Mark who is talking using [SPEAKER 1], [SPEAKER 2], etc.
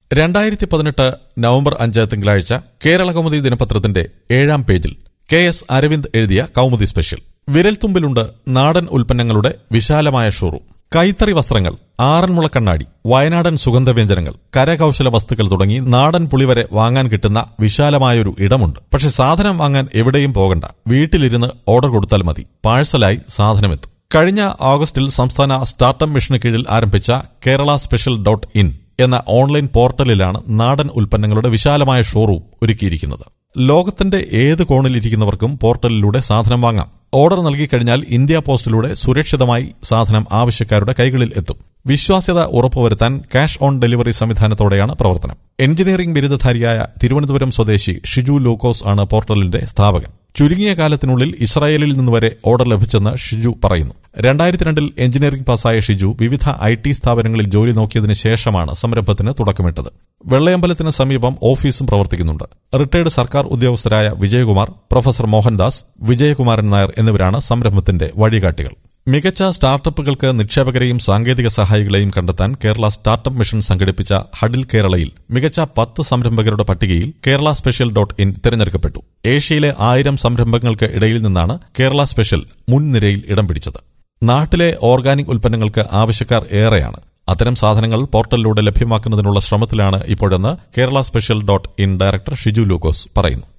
[SPEAKER 1] 2018 November 5 തിങ്കളാഴ്ച കേരള കൗമുദി ദിനപത്രത്തിന്റെ 7-ാം പേജിൽ KS അരവിന്ദ് എഴുതിയ കൗമുദി സ്പെഷ്യൽ. വിരൽത്തുമ്പിലുണ്ട് നാടൻ ഉൽപ്പന്നങ്ങളുടെ വിശാലമായ ഷോറൂം. കൈത്തറി വസ്ത്രങ്ങൾ, ആറന്മുള കണ്ണാടി, വയനാടൻ സുഗന്ധവ്യഞ്ജനങ്ങൾ, കരകൌശല വസ്തുക്കൾ തുടങ്ങി നാടൻ പുളി വരെ വാങ്ങാൻ കിട്ടുന്ന വിശാലമായൊരു ഇടമുണ്ട്. പക്ഷെ സാധനം വാങ്ങാൻ എവിടെയും പോകണ്ട, വീട്ടിലിരുന്ന് ഓർഡർ കൊടുത്താൽ മതി, പാഴ്സലായി സാധനമെത്തും. കഴിഞ്ഞ ഓഗസ്റ്റിൽ സംസ്ഥാന സ്റ്റാർട്ടപ്പ് മിഷന് കീഴിൽ ആരംഭിച്ച കേരള സ്പെഷ്യൽ .in എന്ന ഓൺലൈൻ പോർട്ടലിലാണ് നാടൻ ഉൽപ്പന്നങ്ങളുടെ വിശാലമായ ഷോറൂം ഒരുക്കിയിരിക്കുന്നത്. ലോകത്തിന്റെ ഏത് കോണിലിരിക്കുന്നവർക്കും പോർട്ടലിലൂടെ സാധനം വാങ്ങാം. ഓർഡർ നൽകിക്കഴിഞ്ഞാൽ ഇന്ത്യ പോസ്റ്റിലൂടെ സുരക്ഷിതമായി സാധനം ആവശ്യക്കാരുടെ കൈകളിൽ എത്തും. വിശ്വാസ്യത ഉറപ്പുവരുത്താൻ ക്യാഷ് ഓൺ ഡെലിവറി സംവിധാനത്തോടെയാണ് പ്രവർത്തനം. എഞ്ചിനീയറിംഗ് ബിരുദധാരിയായ തിരുവനന്തപുരം സ്വദേശി ഷിജു ലൂക്കോസ് ആണ് പോർട്ടലിന്റെ സ്ഥാപകൻ. ചുരുങ്ങിയ കാലത്തിനുള്ളിൽ ഇസ്രായേലിൽ നിന്നുവരെ ഓർഡർ ലഭിച്ചെന്ന് ഷിജു പറയുന്നു. 2002 എഞ്ചിനീയറിംഗ് പാസായ ഷിജു വിവിധ IT സ്ഥാപനങ്ങളിൽ ജോലി നോക്കിയതിനു ശേഷമാണ് സംരംഭത്തിന് തുടക്കമിട്ടത്. വെള്ളയമ്പലത്തിന് സമീപം ഓഫീസും പ്രവർത്തിക്കുന്നുണ്ട്. റിട്ടയർഡ് സർക്കാർ ഉദ്യോഗസ്ഥരായ വിജയകുമാർ, പ്രൊഫസർ മോഹൻദാസ്, വിജയകുമാരൻ നായർ എന്നിവരാണ് സംരംഭത്തിന്റെ വഴികാട്ടികൾ. മികച്ച സ്റ്റാർട്ടപ്പുകൾക്ക് നിക്ഷേപകരെയും സാങ്കേതിക സഹായികളെയും കണ്ടെത്താൻ കേരള സ്റ്റാർട്ടപ്പ് മിഷൻ സംഘടിപ്പിച്ച ഹഡിൽ കേരളയിൽ മികച്ച 10 സംരംഭകരുടെ പട്ടികയിൽ കേരള സ്പെഷ്യൽ .in തിരഞ്ഞെടുക്കപ്പെട്ടു. ഏഷ്യയിലെ 1000 സംരംഭങ്ങൾക്ക് ഇടയിൽ നിന്നാണ് കേരള സ്പെഷ്യൽ മുൻനിരയിൽ ഇടം പിടിച്ചത്. നാട്ടിലെ ഓർഗാനിക് ഉൽപ്പന്നങ്ങൾക്ക് ആവശ്യക്കാർ ഏറെയാണ്. അത്തരം സാധനങ്ങൾ പോർട്ടലിലൂടെ ലഭ്യമാക്കുന്നതിനുള്ള ശ്രമത്തിലാണ് ഇപ്പോഴെന്ന് Kerala special .in director Shiju Lukose പറയുന്നു.